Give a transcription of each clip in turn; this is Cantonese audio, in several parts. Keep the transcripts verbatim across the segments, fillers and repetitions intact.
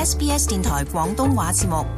S B S 電台廣東話節目。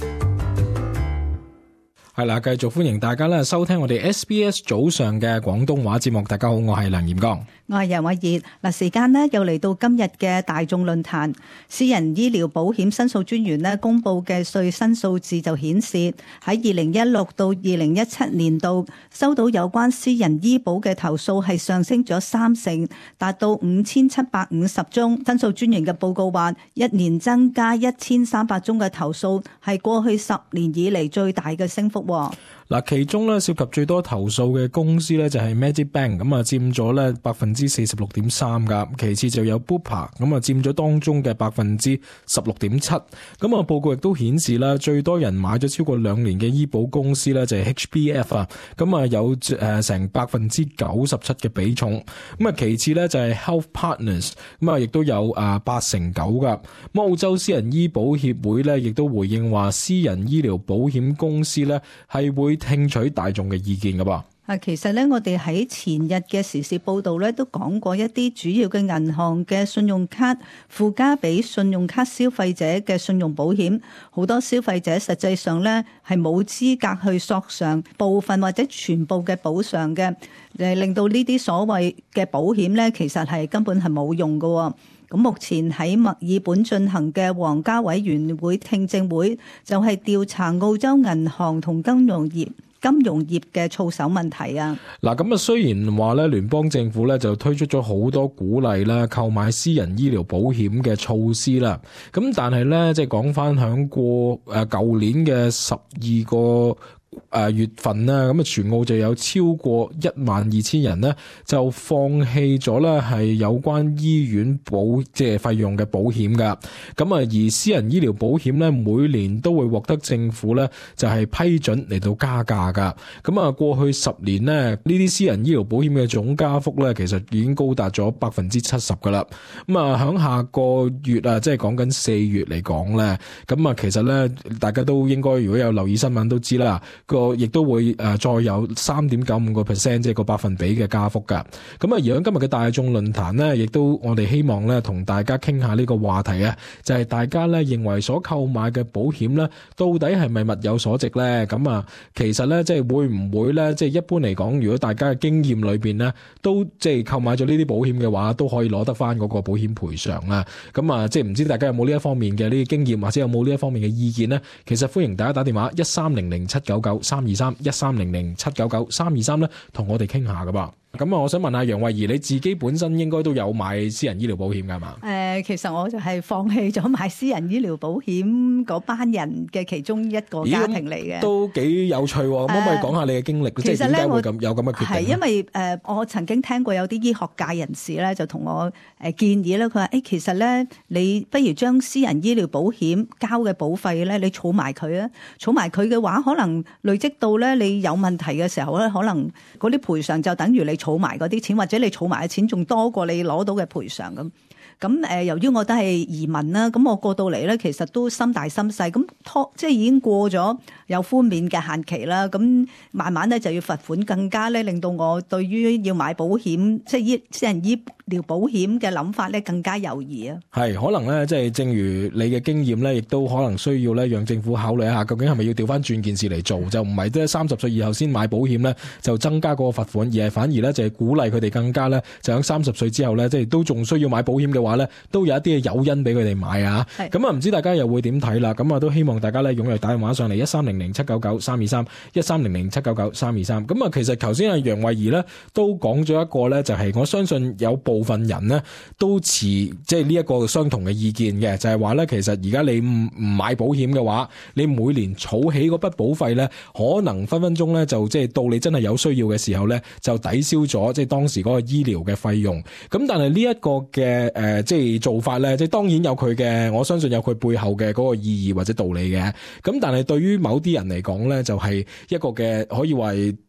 係啦，繼續歡迎大家咧收聽我哋 S B S 早上嘅廣東話節目。大家好，我係梁炎剛， 我係楊偉傑。嗱，時間呢又嚟到今日嘅大眾論壇。私人醫療保險申訴專員呢公布嘅最新數字就顯示，喺二零一六到二零一七年度收到有關私人醫保嘅投訴係上升咗三成，達到五千七百五十宗。申訴專員嘅報告話，一年增加一千三百宗嘅投訴，係過去十年以嚟最大嘅升幅。 嗱，其中咧涉及最多投訴嘅公司咧就係 Medibank， 咁啊佔咗咧百分之四十六點三噶，其次就有 Bupa， 咁啊佔咗當中嘅百分之十六點七。咁啊報告亦都顯示啦，最多人買咗超過兩年嘅醫保公司咧就係 H B F 啊，咁啊有誒成百分之九十七嘅比重。咁啊其次咧就係 Health Partners， 咁啊亦都有啊八成九噶。澳洲私人醫保協會咧亦都回應話，私人醫療保險公司咧係會聽取大眾嘅意見噶噃。 啊，其實咧，我哋喺前日嘅時事報道咧，都講過一啲主要嘅銀行嘅信用卡附加俾信用卡消費者嘅信用保險，好多消費者實際上咧係冇資格去索償部分或者全部嘅補償嘅，誒令到呢啲所謂嘅保險咧，其實係根本係冇用㗎。咁目前喺墨爾本進行嘅皇家委員會聽證會，就係調查澳洲銀行同金融業金融業嘅操守問題啊。 嗱，咁啊雖然話咧聯邦政府咧就推出咗好多鼓勵啦購買私人醫療保險嘅措施啦，咁但係咧即係講翻響過誒舊年嘅十二個誒月份啦，咁啊全澳就有超過一萬二千人呢，就放棄咗咧係有關醫院保即係費用嘅保險噶。咁啊而私人醫療保險咧每年都會獲得政府咧就係批准嚟到加價噶。咁啊過去十年呢，呢啲私人醫療保險嘅總加幅咧其實已經高達咗百分之七十噶啦。咁啊響下個月啊即係講緊四月嚟講咧，咁啊其實咧大家都應該如果有留意新聞都知啦。個亦都會誒再有 三點九五個 percent 即係個百分比嘅加幅㗎。咁啊而喺今日嘅大眾論壇呢，亦都我哋希望咧同大家傾下呢個話題啊，就係、是、大家咧認為所購買嘅保險咧，到底係咪物有所值咧？咁啊，其實咧即係會唔會咧，即係一般嚟講，如果大家嘅經驗裏邊咧，都即係購買咗呢啲保險嘅話，都可以攞得翻嗰個保險賠償啦。咁啊，即係唔知大家有冇呢一方面嘅呢啲經驗，或者有冇呢一方面嘅意見呢？其實歡迎大家打電話一三零零七九九三二三一三零零七九九三二三咧，同我哋傾下噶噃。咁啊，我想問下楊慧儀，你自己本身應該都有買私人醫療保險噶嘛？誒、 呃，其實我就係放棄咗買私人醫療保險嗰班人嘅其中一個家庭嚟嘅。 都幾有趣喎！可唔可以講下你嘅經歷？呃、即係點解會咁有咁嘅決定？ 係因為誒、呃，我曾經聽過有啲醫學界人士咧，就同我誒建議咧，佢話誒，其實咧，你不如將私人醫療保險交嘅保費咧，你儲埋佢啊，儲埋佢嘅話，可能累積到咧，你有問題嘅時候咧，可能嗰啲賠償就等於你儲埋嗰啲錢，或者你儲埋嘅錢仲多過你攞到嘅賠償咁。咁誒，由於我都係移民啦，咁我過到嚟咧，其實都心大心細，咁拖即係已經過咗有寬免嘅限期啦。咁慢慢咧就要罰款，更加咧令到我對於要買保險，即係醫私人醫療保險嘅諗法咧更加猶豫啊。 係可能咧，即係正如你嘅經驗咧，亦都可能需要咧，讓政府考慮一下，究竟係咪要調翻轉件事嚟做，就唔係即係三十歲以後先買保險咧，就增加嗰個罰款，而係反而咧就係鼓勵佢哋更加咧，就喺三十歲之後咧，即係都仲需要買保險嘅話咧，都有一啲嘅誘因俾佢哋買啊。咁啊，唔知大家又會點睇啦？咁啊，都希望大家咧踴躍打電話上嚟一三零零七九九三二三一三零零七九九三二三。咁啊，其實頭先阿楊慧儀咧都講咗一個咧，就係我相信有部分人咧都持即係呢一個相同嘅意見嘅，就係話咧，其實而家你唔唔買保險嘅話，你每年儲起嗰筆保費咧，可能分分鐘咧就即係到你真係有需要嘅時候咧，就抵消咗即係當時嗰個醫療嘅費用。咁但係呢一個嘅誒即係做法咧，即係當然有佢嘅，我相信有佢背後嘅嗰個意義或者道理嘅。咁但係對於某啲人嚟講咧，就係一個嘅可以話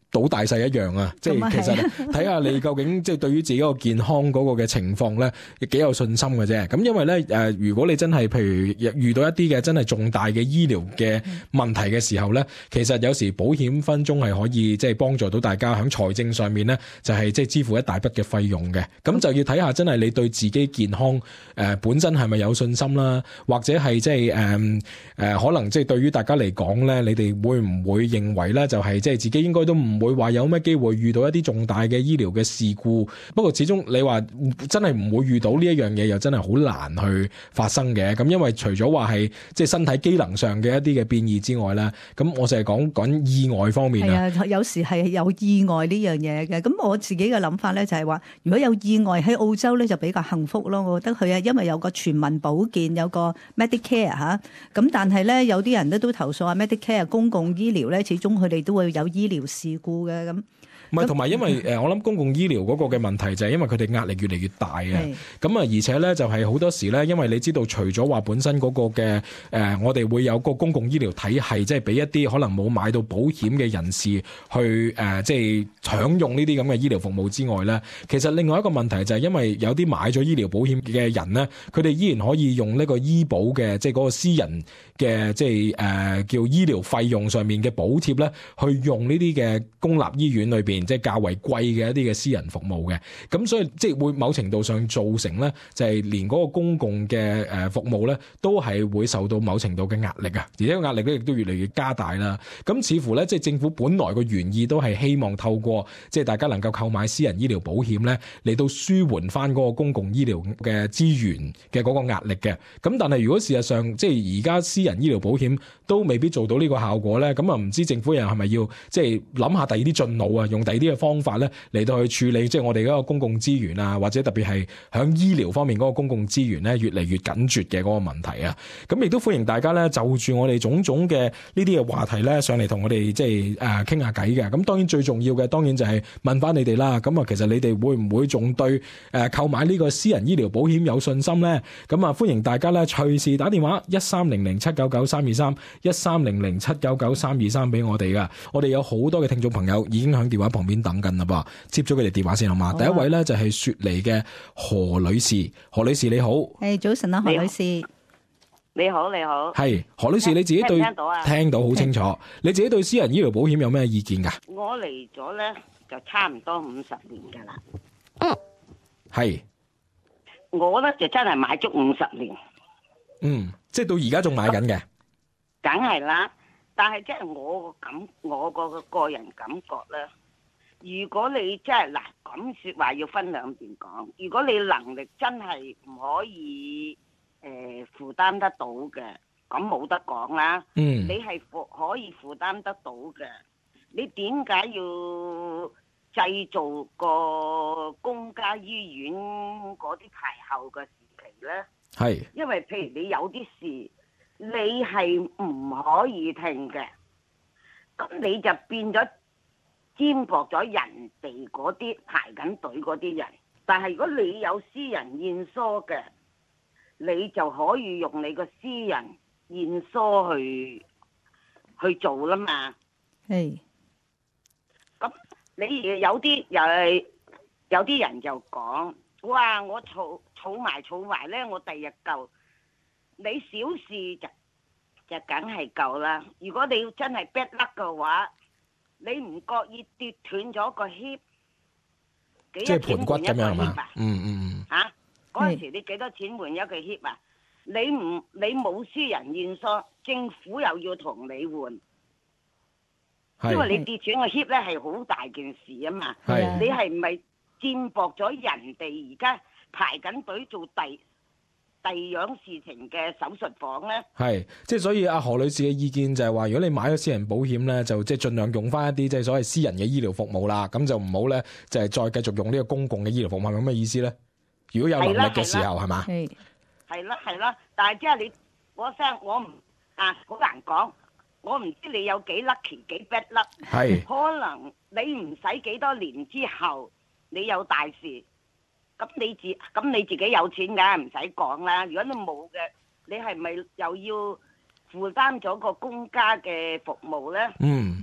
賭大細一樣啊，即係其實睇下你究竟即係對於自己個健康嗰個嘅情況咧，亦幾有信心嘅啫。咁因為咧誒，如果你真係譬如遇到一啲嘅真係重大嘅醫療嘅問題嘅時候咧，其實有時保險分鐘係可以即係幫助到大家喺財政上面咧，就係即係支付一大筆嘅費用嘅。咁就要睇下真係你對自己健康誒、呃、本身係咪有信心啦，或者係即係誒誒可能即係對於大家嚟講咧，你哋會唔會認為咧就係即係自己應該都唔會話有咩機會遇到一啲重大嘅醫療嘅事故？不過始終你話真係唔會遇到呢一樣嘢，又真係好難去發生嘅。咁因為除咗話係即係身體機能上嘅一啲嘅變異之外咧，咁我就係講講意外方面啊。係啊， 有時係有意外呢樣嘢嘅。咁我自己嘅諗法咧就係話，如果有意外喺澳洲咧就比較幸福咯。我覺得佢啊，因為有個全民保健，有個 Medicare 吓。咁但係咧有啲人咧都投訴話 Medicare 公共醫療咧，始終佢哋都會有醫療事故嘅咁。 唔係，同埋因為誒，我諗公共醫療嗰個嘅問題就係因為佢哋壓力越嚟越大啊。咁啊，而且咧就係好多時咧，因為你知道，除咗話本身嗰個嘅誒、呃，我哋會有個公共醫療體系，即係俾一啲可能冇買到保險嘅人士去誒、呃，即係享用呢啲咁嘅醫療服務之外咧，其實另外一個問題就係因為有啲買咗醫療保險嘅人咧，佢哋依然可以用呢個醫保嘅，即係嗰個私人嘅，即係誒、呃、叫醫療費用上面嘅補貼咧，去用呢啲嘅公立醫院裏邊。即係較為貴嘅一啲嘅私人服務嘅，咁所以即係會某程度上造成咧，就係連嗰個公共嘅誒服務咧，都係會受到某程度嘅壓力啊，而且個壓力咧亦都越嚟越加大啦。咁似乎咧，即係政府本來個原意都係希望透過即係大家能夠購買私人醫療保險咧，嚟到舒緩翻嗰個公共醫療嘅資源嘅嗰個壓力嘅。咁但係如果事實上即係而家私人醫療保險都未必做到呢個效果咧，咁啊唔知政府又係咪要即係諗下第二啲進路啊，用第二啲嘅方法咧嚟到去處理即係我哋嗰個公共資源啊，或者特別係響醫療方面嗰個公共資源咧越嚟越緊絀嘅嗰個問題啊。咁亦都歡迎大家咧就住我哋種種嘅呢啲嘅話題咧上嚟同我哋即係誒傾下偈嘅。咁當然最重要嘅當然就係問翻你哋啦。咁啊其實你哋會唔會仲對誒購買呢個私人醫療保險有信心咧？咁啊歡迎大家咧隨時打電話一三零零七九九三二三一三零零七九九三二三俾我哋噶。我哋有好多嘅聽眾朋友已經響電話旁邊等緊啦噃，接咗佢哋電話先好嘛？好啊。第一位咧就係雪梨嘅何女士，何女士你好。 誒早晨啊，何女士。 你好，你好。 係何女士，你自己對聽到啊？ 聽到好清楚。你自己對私人醫療保險有咩意見噶？ 我嚟咗咧就差唔多五十年噶啦。 嗯，係。 我咧就真係買足五十年。 嗯，即係到而家仲買緊嘅。 梗係啦，但係即係我個感，我個個人感覺咧。如果你即係嗱咁說話要分兩邊講，如果你能力真係唔可以誒負擔得到嘅，咁冇得講啦。嗯，你係負可以負擔得到嘅，你點解要製造個公家醫院嗰啲排後嘅時期咧？係，因為譬如你有啲事，你係唔可以停嘅，咁你就變咗。肩膊咗人哋嗰啲排緊隊嗰啲人，但係如果你有私人驗疏嘅，你就可以用你個私人驗疏去去做啦嘛。係。咁你有啲又係有啲人就講，哇！我儲儲埋儲埋咧，我第日夠。你小事就就梗係夠啦。如果你要真係 bad luck 嘅話，你唔覺意跌斷咗個 hip， 幾多錢換一個 hip 啊？嗯嗯嗯。嚇！嗰陣時你幾多錢換一個 hip 啊？你唔你冇私人驗疏，政府又要同你換，因為你跌斷個 hip 咧係好大件事啊嘛。係。你係唔係佔駁咗人哋而家排緊隊做第第二樣事情嘅手術房咧？係，即係所以阿何女士嘅意見就係話，如果你買咗私人保險咧，就即係盡量用翻一啲即係所謂私人嘅醫療服務啦，咁就唔好咧，就係再繼續用呢個公共嘅醫療服務，係咪咁嘅意思咧？如果有能力嘅時候，係嘛？係，係啦係啦，但係即係你我聲我唔啊好難講，我唔知你有幾 lucky 幾 bad luck，係，可能你唔使幾多年之後，你有大事。咁你自咁你自己有錢梗係唔使講啦。如果你冇嘅，你係咪又要負擔咗個公家嘅服務咧？嗯，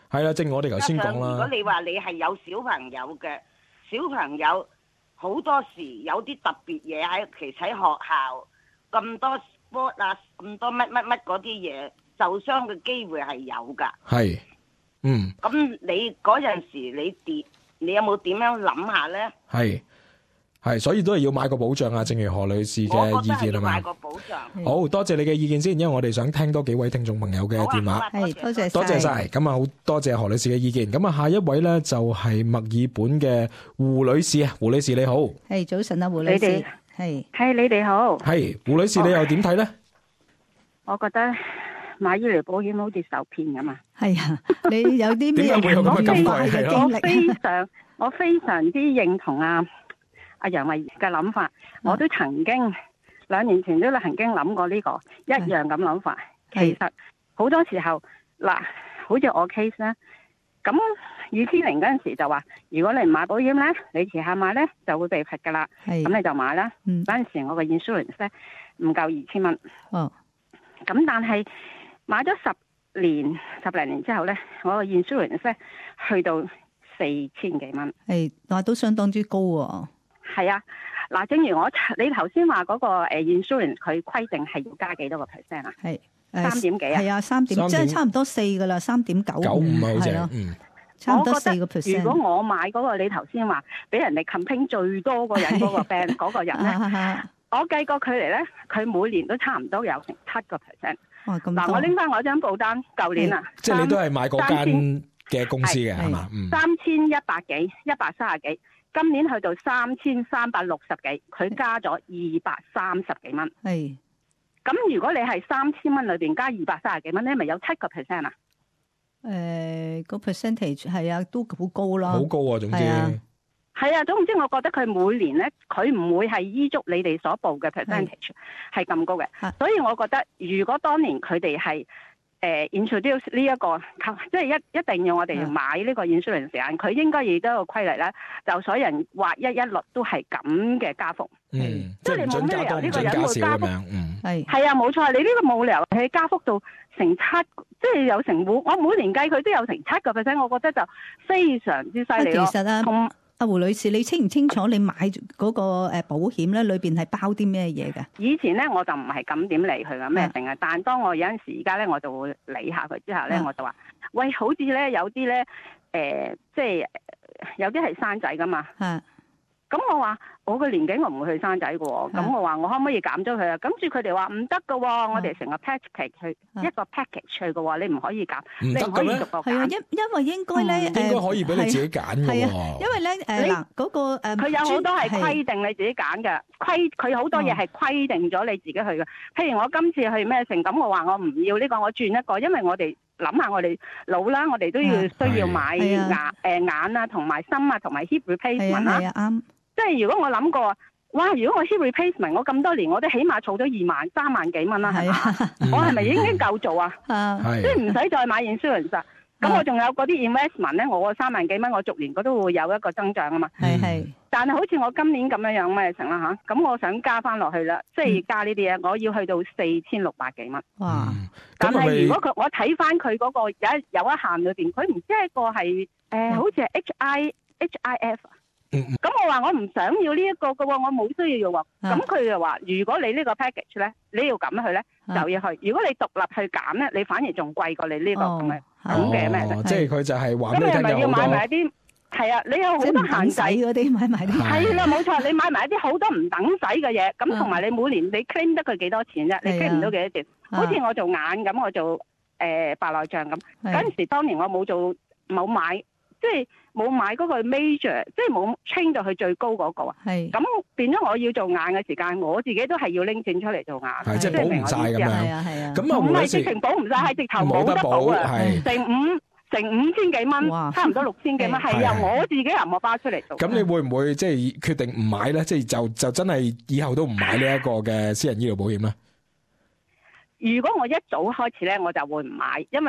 係啦，正如我哋頭先講啦。 如果你話你係有小朋友嘅，小朋友好多時有啲特別嘢喺其實喺學校咁多 sport 啊，咁多乜乜乜嗰啲嘢，受傷嘅機會係有㗎。 係，嗯。 咁你嗰陣時你點？你有冇點樣諗下咧？ 係。係，所以都係要買個保障啊！正如何女士嘅意見係嘛？ 買個保障。 好多謝你嘅意見先，因為我哋想聽多幾位聽眾朋友嘅電話。 係，多謝多謝晒。咁啊，好多謝何女士嘅意見。咁啊，下一位咧就係墨爾本嘅胡女士啊，胡女士你好。 係，早晨啊，胡女士。係係你哋好。 係胡女士，你又點睇咧？ 我覺得買醫療保險好似受騙咁嘛。 係啊，你有啲咩點解會有咁嘅感覺？係咯， 我非常我非常之認同啊。阿楊慧嘅諗法，我都曾經兩年前都曾經諗過呢、這個一樣咁諗法。其實好多時候嗱，好似我 case 咧，咁二千零嗰陣時就話，如果你唔買保險咧，你遲下買咧就會被罰噶啦。咁你就買啦。嗰陣、嗯、時我個 insurance 咧唔夠二千蚊。哦。咁但係買咗十年十零年之後咧，我個 insurance 咧去到四千幾蚊。係， 話都相當之高喎、哦。 係啊，嗱，正如我你頭先話嗰個誒 insurance，佢規定係要加幾多個 percent 啊？係三點幾啊？ 係啊，三點，即係差唔多四噶啦，三點九九五啊，好似嗯，差唔多四個 percent。 如果我買嗰個你頭先話俾人哋 campaign 最多個人嗰個 band 嗰個人咧，我計過佢嚟咧，佢每年都差唔多有成七個 percent。嗱，我拎翻我張報單，舊年啊， 即係你都係買嗰間嘅公司嘅係嘛？ 三千一百幾，一百三十幾。今年去到三千三百六十幾，佢加咗二百三十幾蚊。係，咁如果你係三千蚊裏邊加二百三十幾蚊咧，咪有七個 percent 啊？ 誒、呃，個 percentage 係啊，都好高啦。 好高啊，總之係啊，總之我覺得佢每年咧，佢唔會係依足你哋所報嘅 percentage 係咁高嘅，所以我覺得如果當年佢哋係。誒 introduce 呢一個，即係一一定要我哋買呢個 insurance 時間，佢應該亦都有個規例咧，就所有人劃一一律都係咁嘅加幅。 嗯， 即係你冇咩理由呢個人會加幅。 嗯， 係係啊，冇錯，你呢個冇理由係加幅到成七，即係有成每我每年計佢都有成七個 percent，我覺得就非常之犀利咯。 其實啊，同阿胡女士，你清唔清楚你買嗰個誒保險咧，裏邊係包啲咩嘢嘅？ 以前咧我就唔係咁點理佢嘅咩成啊，但係當我有陣時而家咧我就會理下佢之後咧，啊、我就話喂，好似咧有啲咧誒，即係有啲係生仔噶嘛。啊咁我話我個年紀我唔會去生仔嘅喎，咁我話我可唔可以減咗佢啊？跟住佢哋話唔得嘅喎，我哋成個 package 去一個 package 去嘅喎，你唔可以減，你唔可以逐個減。係啊，因因為應該咧， 應該可以俾你自己揀嘅喎。係啊， 因為咧誒嗱嗰個誒， 佢有好多係規定你自己揀嘅，規佢好多嘢係規定咗你自己去嘅。譬如我今次去咩城，咁我話我唔要呢個，我轉一個，因為我哋諗下我哋老啦，我哋都要需要買眼誒眼啊，同埋心啊，同埋 hip replacement 啊。係啊，啱。即係如果我諗過，哇！如果我 hip replacement，我咁多年我都起碼儲咗二萬三萬幾蚊啦，係嘛？我係咪已經夠做啊？即係唔使再買 insurance 啦。咁我仲有嗰啲 investment 咧，我三萬幾蚊，我逐年我都會有一個增長啊嘛。係係。但係好似我今年咁樣樣咩成啦吓，咁我想加翻落去啦，即係加呢啲嘢，我要去到四千六百幾蚊。哇！但係如果佢我睇翻佢嗰個有一有一限裏邊，佢唔知係個係誒，好似係 H I H I F。咁、嗯、我話我唔想要呢一個嘅喎，我冇需要喎。咁佢就話：如果你呢個 package 咧，你要咁去咧，就要去。如果你獨立去揀咧，你反而仲貴過你呢、呢個咁嘅咁嘅咩？ 即係佢就係話俾你聽有好多。咁你係咪要買埋一啲？係啊，你有好多限制嗰啲買埋啲。係啦，冇錯，你買埋一啲好多唔等使嘅嘢。咁同埋你每年你 claim 得佢幾多錢啫？你 claim 唔到幾多錢？好似我做眼咁，我做誒、呃、白內障咁。嗰陣時當年我冇做冇買。即係冇買嗰個 major，即係冇 train 到去最高嗰、那個啊。係咁變咗，我要做眼嘅時間，我自己都係要拎錢出嚟做眼。係即係補唔晒咁樣。係啊係啊。咁啊，唔係直情補唔晒，係直頭冇得補啊。係成五成五千幾蚊，差唔多六千幾蚊，係由我自己銀荷包出嚟做。咁你會唔會即係決定唔買咧？即係就就真係以後都唔買呢一個嘅私人醫療保險咧？如果我一早開始咧，我就會唔買，因為我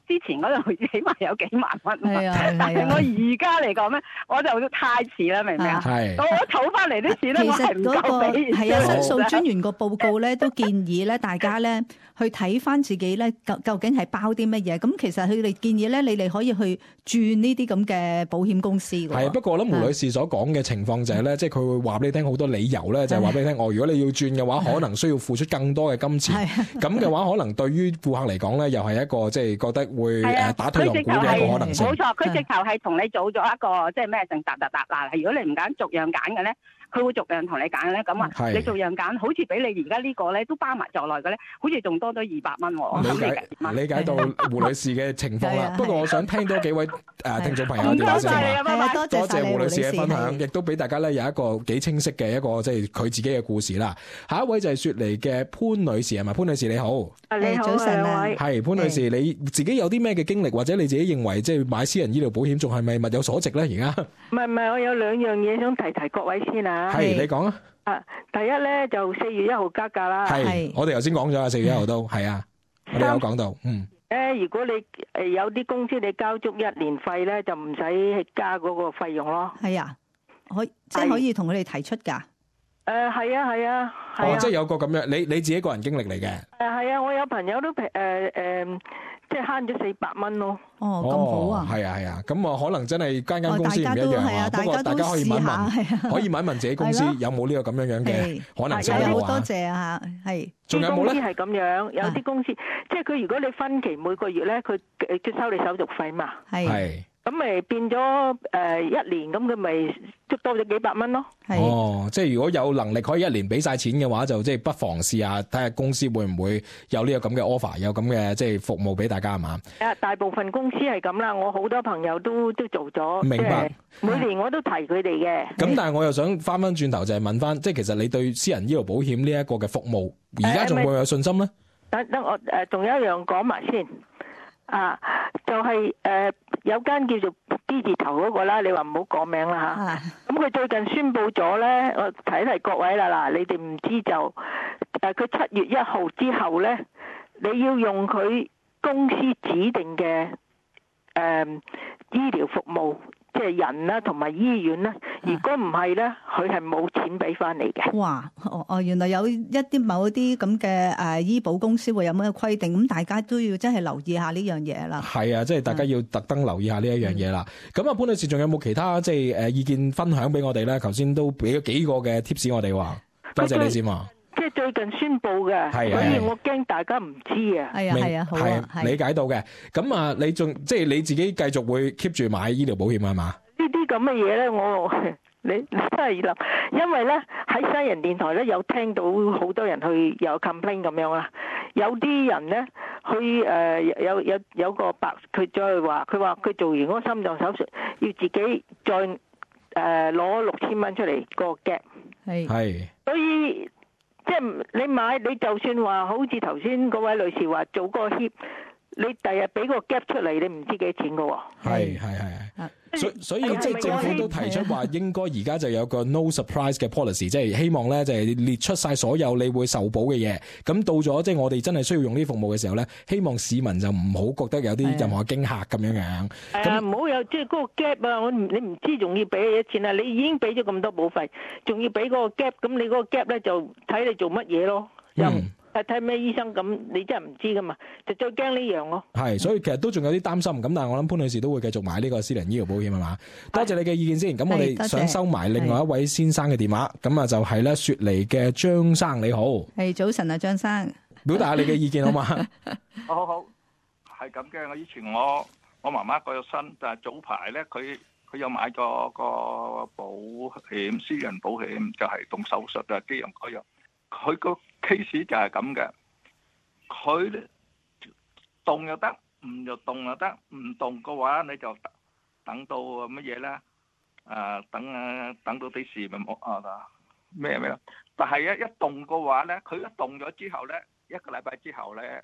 之前嗰度起碼有幾萬蚊， 係啊係啊但係我而家嚟講咧，我就太遲啦，明唔明啊？ 係我儲翻嚟啲錢咧， 其我係唔實嗰個夠俾。 係啊，申訴專員個報告咧都建議咧，大家咧去睇翻自己咧究究竟係包啲乜嘢。咁其實佢哋建議咧，你哋可以去轉呢啲咁嘅保險公司㗎。 係，不過我諗胡女士所講嘅情況就係咧，即係佢會話俾你聽好多理由咧，就係話俾你聽，哦，如果你要轉嘅話，可能需要付出更多嘅金錢。咁嘅話，可能對於顧客嚟講咧，又係一個即係覺得會誒打退堂鼓嘅一個可能性。 冇錯，佢直頭係同你做咗一個即係咩性答答答嗱，如果你唔揀逐樣揀嘅咧，佢會逐樣同你揀咧。咁啊，你逐樣揀，好似俾你而家呢個咧都包埋在內嘅咧，好似仲多咗二百蚊喎。 理解理解到胡女士嘅情況啦。不過我想聽多幾位誒聽眾朋友電話先啊。多謝胡女士嘅分享，亦都俾大家咧有一個幾清晰嘅一個即係佢自己嘅故事啦。下一位就係雪梨嘅潘女士係咪？潘女士你好， 你好， 早晨啊， 係潘女士，你自己有啲咩嘅經歷，或者你自己認為即係買私人醫療保險仲係咪物有所值咧？而家唔係唔係，我有兩樣嘢想提提各位先啊。 係你講啊。 啊，第一咧就四月一號加價啦。 係，我哋頭先講咗啊，四月一號都係啊，我哋有講到，嗯。 誒，如果你誒有啲公司你交足一年費咧，就唔使加嗰個費用咯。 係啊，可即係可以同佢哋提出㗎。 誒係啊係啊係啊。 哦，即係有個咁樣，你你自己個人經歷嚟嘅。誒係啊，我有朋友都平誒誒，即係慳咗四百蚊咯。 哦，咁好啊！ 係啊係啊，咁啊可能真係間間公司唔一樣啊。不過大家可以問一問，可以問一問自己公司有冇呢個咁樣樣嘅可能性嘅話。 多謝啊，係。 仲有冇咧？公司係咁樣，有啲公司即係佢如果你分期每個月咧，佢佢收你手續費嘛。 係。 咁咪變咗誒一年，咁佢咪都多咗幾百蚊咯。 哦，即係如果有能力可以一年俾晒錢嘅話，就即係不妨試下睇下公司會唔會有呢個咁嘅 offer，有咁嘅即係服務俾大家係嘛？ 啊，大部分公司係咁啦，我好多朋友都都做咗。 明白。 每年我都提佢哋嘅。 咁但係我又想翻翻轉頭就係問翻，即係其實你對私人醫療保險呢一個嘅服務，而家仲會有信心咧？ 等等我誒，仲有一樣講埋先。啊，就係、是、誒、呃、有間叫做 B 字頭嗰個啦，你話唔好講名啦嚇。咁佢、啊、最近宣布咗咧，我提提各位啦嗱，你哋唔知就誒佢七月一號之後咧，你要用佢公司指定嘅誒、呃、醫療服務，即係人啦同埋醫院啦。如果唔係咧，佢係冇錢俾翻你嘅。 哇！哦哦，原來有一啲某一啲咁嘅誒醫保公司會有咩規定，咁大家都要真係留意下呢樣嘢啦。係啊，即係大家要特登留意下呢一樣嘢啦。咁啊、嗯，潘女士仲有冇其他即係誒意見分享俾我哋咧？頭先都俾咗幾個嘅 tips 我哋話，多謝你先嘛。即係最近宣布嘅，所以我驚大家唔知啊。係啊係啊，好啊，係理解到嘅。咁啊，你仲即係你自己繼續會 keep 住買醫療保險啊嘛？呢啲咁嘅嘢咧，我你你真係諗，因為咧喺西人電台咧有聽到好多人去有 complain 咁樣啦，有啲人咧去誒有有有個白佢再話，佢話佢做完嗰個心臟手術要自己再誒攞六千蚊出嚟個 gap， 係係，所以即係你買你就算話好似頭先嗰位女士話做個 hip， 你第日俾個 gap 出嚟，你唔知幾錢噶喎。係係係。所以所以即係政府都提出話，應該而家就有個 no surprise 嘅 policy，即係希望咧就係列出晒所有你會受保嘅嘢。咁到咗即係我哋真係需要用呢啲服務嘅時候咧，希望市民就唔好覺得有啲任何驚嚇咁樣樣。誒唔好有即係嗰個 gap 啊！我你唔知仲要俾幾錢啊？你已經俾咗咁多保費，仲要俾嗰個 gap，咁你嗰個 gap 咧就睇你做乜嘢咯。嗯。睇睇咩醫生，咁你真係唔知噶嘛，就最驚呢樣咯。係，所以其實都仲有啲擔心。咁但係我諗潘女士都會繼續買呢個私人醫療保險係嘛？多謝你嘅意見先。咁我哋想收埋另外一位先生嘅電話。咁啊就係咧雪梨嘅張生，你好。係早晨啊，張生。表達下你嘅意見好嘛？ 好好好，係咁嘅。我以前我我媽媽過咗身，但係早排咧佢佢有買咗個保險，私人保險就係動手術啊，呢樣嗰樣。佢個 case 就係咁嘅，佢動又得，唔就動又得，唔動嘅話你就等到乜嘢咧？誒，等啊，等到啲事咪冇啊咩咩？但係一一動嘅話咧，佢一動咗之後咧，一個禮拜之後咧，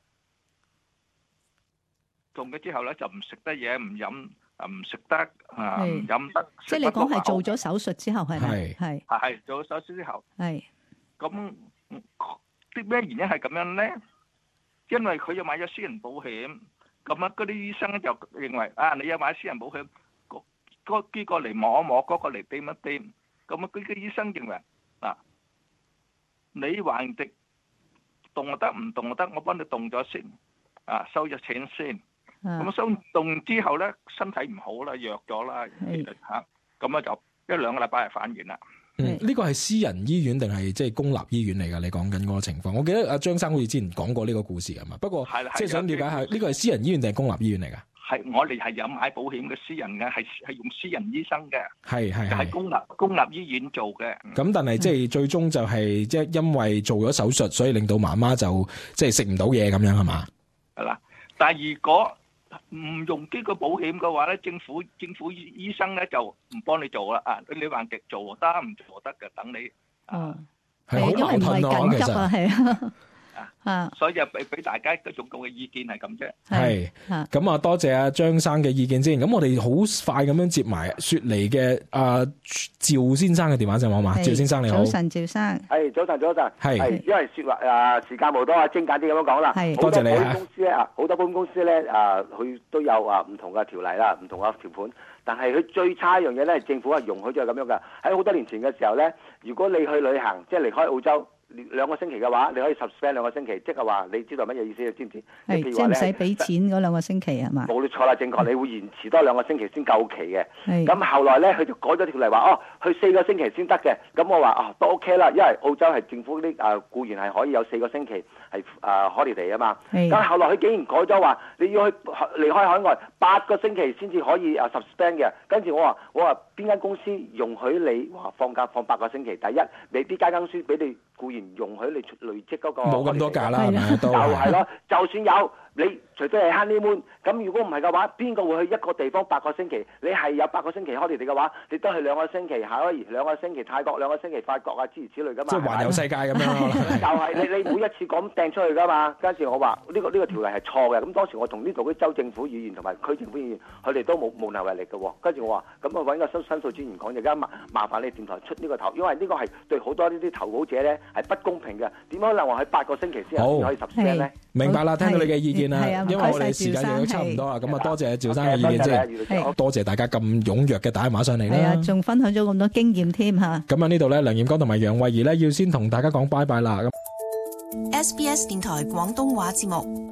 動咗之後咧就唔食得嘢，唔飲啊，唔食得啊，唔飲得。即係你講係做咗手術之後係咪？係係係做咗手術之後。係咁。啲咩原因係咁樣咧？因為佢又買咗私人保險， 咁啊嗰啲醫生就認為啊，你有買私人保險，嗰嗰幾個嚟摸一摸，嗰個嚟掂一掂，咁啊嗰啲醫生認為嗱，你還的動得唔動得，我幫你動咗先，啊收咗錢先。咁收動之後咧，身體唔好啦，弱咗啦，嚇，咁啊就一兩個禮拜就反完啦。 嗯，呢個係私人醫院定係即係公立醫院嚟㗎？你講緊嗰個情況，我記得阿張生好似之前講過呢個故事啊嘛。不過即係想了解下，呢個係私人醫院定係公立醫院嚟㗎？ 係我哋係有買保險嘅私人嘅，係係用私人醫生嘅， 係係係公立公立醫院做嘅。 咁但係即係最終就係即係因為做咗手術，所以令到媽媽就即係食唔到嘢咁樣係嘛？係啦，但係如果唔用呢個保險嘅話咧，政府政府醫生咧就唔幫你做啦啊！你還極做得唔做得嘅，等你啊， 係好矛盾咯，其實係啊。 啊，所以就俾俾大家嗰種咁嘅意見係咁啫。 係，咁啊多謝阿張生嘅意見先。咁我哋好快咁樣接埋雪梨嘅阿趙先生嘅電話先好嘛？趙先生你好， 早晨，趙生。 係早晨，早晨。 係， 因為說話啊時間無多啊，精簡啲咁樣講啦。 係， 多謝你啊。 好多保險公司咧啊，好多保險公司咧啊，佢都有啊唔同嘅條例啦，唔同嘅條款。但係佢最差一樣嘢咧，政府係容許咗係咁樣嘅。喺好多年前嘅時候咧，如果你去旅行，即係離開澳洲兩個星期嘅話，你可以 suspend 兩個星期，即係話你知道乜嘢意思？你知唔知？ 係即係唔使俾錢嗰兩個星期係嘛？ 冇錯啦，正確，你會延遲多兩個星期先夠期嘅。 係。 咁後來咧，佢就改咗條例話，哦，去四個星期先得嘅。咁我話啊，都 OK 啦，因為澳洲係政府啲啊僱員係可以有四個星期係啊 holiday 啊嘛。係。咁後來佢竟然改咗話，你要去離開海外八個星期先至可以啊 suspend 嘅。跟住我話，我話邊間公司容許你話放假放八個星期？第一，你邊間公司俾你僱員容許你累積嗰個冇咁多假啦，係咪？ 就係咯，就算有，你除非係 honeymoon，咁如果唔係嘅話，邊個會去一個地方八個星期？你係有八個星期 holiday 嘅話，你都去兩個星期夏威夷，兩個星期泰國，兩個星期法國啊，諸如此類噶嘛。 即係環遊世界咁樣。 就係你你每一次咁掟出去噶嘛。跟住我話呢、呢個呢、呢個條例係錯嘅。咁當時我同呢度啲州政府議員同埋區政府議員，佢哋都冇無能為力嘅。跟住我話，咁我揾個申申訴專員講，而家麻麻煩你電台出呢個頭，因為呢個係對好多呢啲投稿者咧係不公平嘅。點可能話喺八個星期先可以實施咧？ 明白啦，聽到你嘅意見啦，因為我哋時間亦都差唔多啦，咁啊多謝趙生嘅意見先，多謝大家咁踴躍嘅打電話上嚟啦。 係啊，仲分享咗咁多經驗添嚇。 咁啊呢度咧，梁焱剛同埋楊慧儀咧要先同大家講拜拜啦。 S B S 電台廣東話節目。